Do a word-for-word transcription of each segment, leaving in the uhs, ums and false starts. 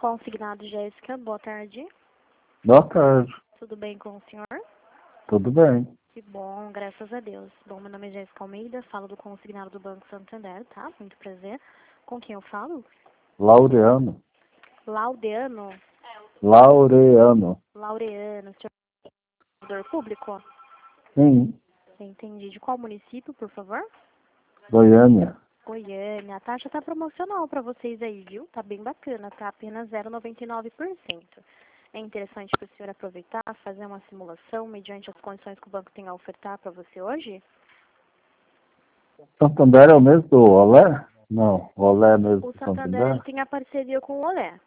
Consignado Jéssica, boa tarde. Boa tarde. Tudo bem com o senhor? Tudo bem. Que bom, graças a Deus. Bom, meu nome é Jéssica Almeida, falo do consignado do Banco Santander, tá? Muito prazer. Com quem eu falo? Laureano. Laudeano? Laureano. Laureano, senhor servidor público? Sim. Entendi. De qual município, por favor? Goiânia. Goiânia. A taxa tá promocional para vocês aí, viu? Tá bem bacana, tá apenas zero vírgula noventa e nove por cento. É interessante para o senhor aproveitar, fazer uma simulação mediante as condições que o banco tem a ofertar para você hoje? Santander é o mesmo do Olé? Não, o Olé é mesmo O do Santander ele Santander? tem a parceria com o Olé,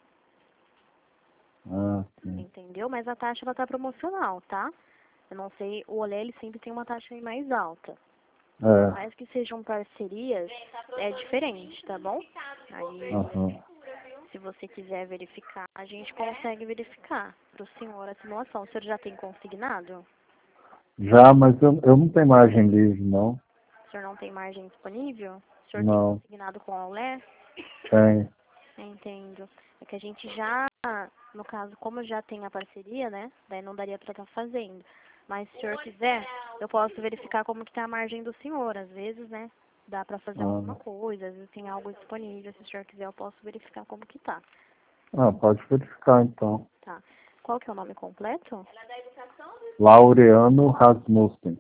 Ah, sim. entendeu? Mas a taxa ela tá promocional, tá? Eu não sei, o Olé ele sempre tem uma taxa aí mais alta. É. Mas que sejam parcerias, é diferente, tá bom? Aí, Aham. se você quiser verificar, a gente consegue verificar para o senhor a simulação. O senhor já tem consignado? Já, mas eu, eu não tenho margem livre, não. O senhor não tem margem disponível? O senhor tem Não. consignado com a Olé? Tem. Entendo. É que a gente já, no caso, como já tem a parceria, né? Daí não daria para estar fazendo. Mas se o senhor quiser, eu posso verificar como que tá a margem do senhor. Às vezes, né? Dá para fazer alguma Ah, coisa, às vezes tem algo disponível. Se o senhor quiser, eu posso verificar como que tá. ah, pode verificar então. Tá. Qual que é o nome completo? Laureano Rasmussen.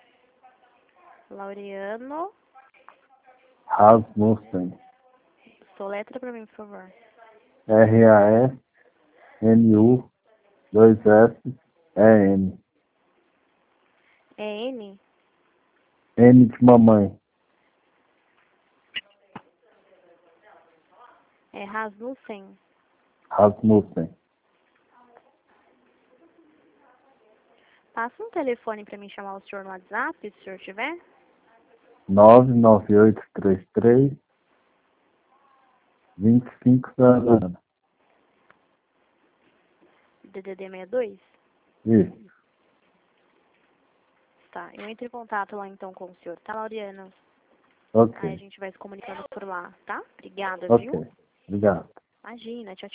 Laureano. Rasmussen. Soletra para mim, por favor. R A S N U dois S E N. É N? N de mamãe. É Rasmussen? Rasmussen. Passa um telefone para mim chamar o senhor no WhatsApp, se o senhor tiver. nove nove oito três três vinte e cinco zero zero. D D D sessenta e dois? Isso. Tá, eu entro em contato lá então com o senhor, tá, Laureano? Aí a Ok. gente vai se comunicando por lá, tá? Obrigada, viu? Ok. Obrigado. Imagina, tchau, tchau.